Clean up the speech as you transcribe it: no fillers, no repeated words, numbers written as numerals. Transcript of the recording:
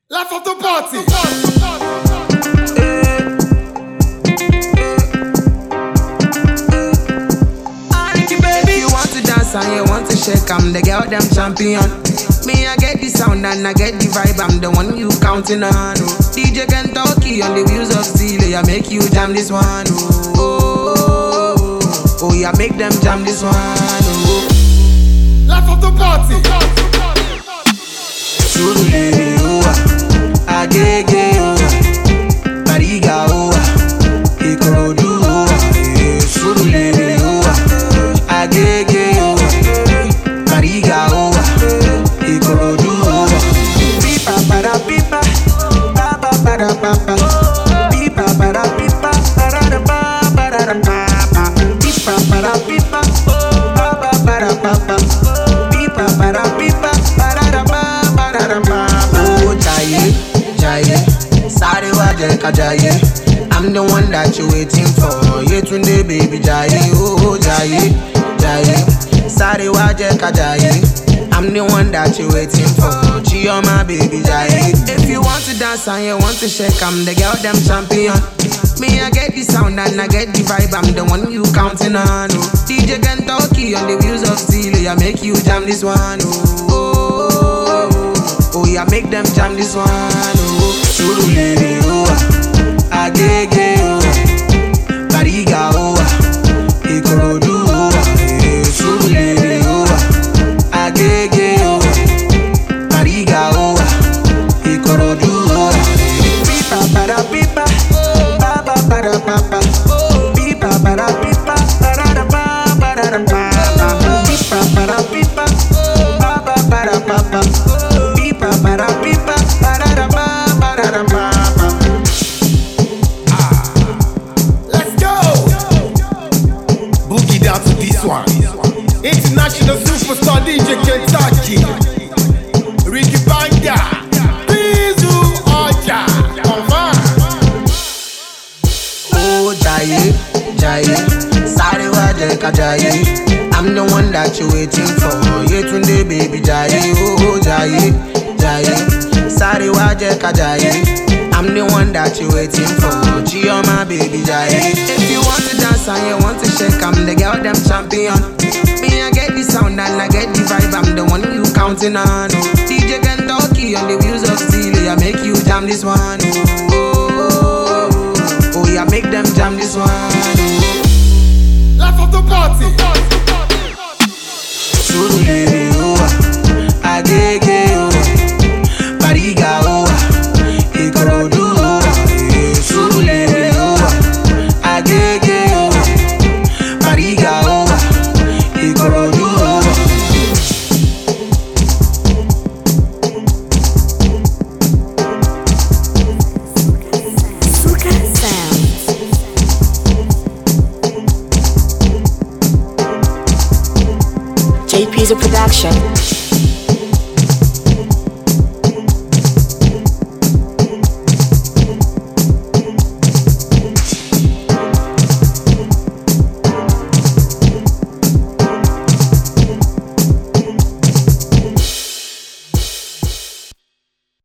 Life of the party. Baby, you want to dance and you want to shake, I'm the girl, them champion. Me, I get the sound and I get the vibe, I'm the one you counting on. DJ Kentucky on the wheels of steel, I make you jam this one. Oh, yeah, make them jam this one. Life of the party. Surulere, Agege, Mariga, Ikorodu, Surulere, Agege, Mariga, Ikorodu. Pipa para pipa, papa para papa. Pipa para pipa, para papa, para papa. Pipa para pipa, papa para papa. Pipa para pipa, para papa. Oh, Jaye, Jaye, sorry, Wajeka Jaye. I'm the one that you waiting for. Yetunde, baby, Jaye. Oh, Jaye, Jaye, sorry, Wajeka Jaye. I'm the one that you waiting for. Chioma, baby, Jaye. If you want to dance and you want to shake, I'm the girl, them champion. Me, I get the sound and I get the vibe, I'm the one you counting on. DJ Kentucky on the wheels of steel, I make you jam this one. Oh, yeah, make them jam this one. Surulere, Agege, Mariga, Ikorodu, Surulere, Agege, Mariga, Ikorodu. Pipa para pipa, papa para papa. Pipa para pipa, para papa. Pipa para pipa, papa para papa. Pipa para pipa, para papa. Let's go. Boogie down to this one. International superstar DJ Kentucky. Ricky Banga. Bizu Oja. Oh, Jaye, Jaye, sorry, Wajeka Jaye. I'm the one that you waiting for. Yetunde, baby, Jaye. Oh, Jaye, Jaye, sorry, Wajeka Jaye. I'm the one that you waiting for. Chioma, baby, Jaye. If you want to dance and you want to shake, I'm the girl, them champion. Me, I get the sound and I get the vibe, I'm the one you counting on. DJ Kentucky on the wheels of steel, I make you jam this one. Oh, yeah, make them jam this one. Life of the party. Surulere, Agege, Mariga, Ikorodu. Surulere, Agege, Mariga, Ikorodu. JP's a production.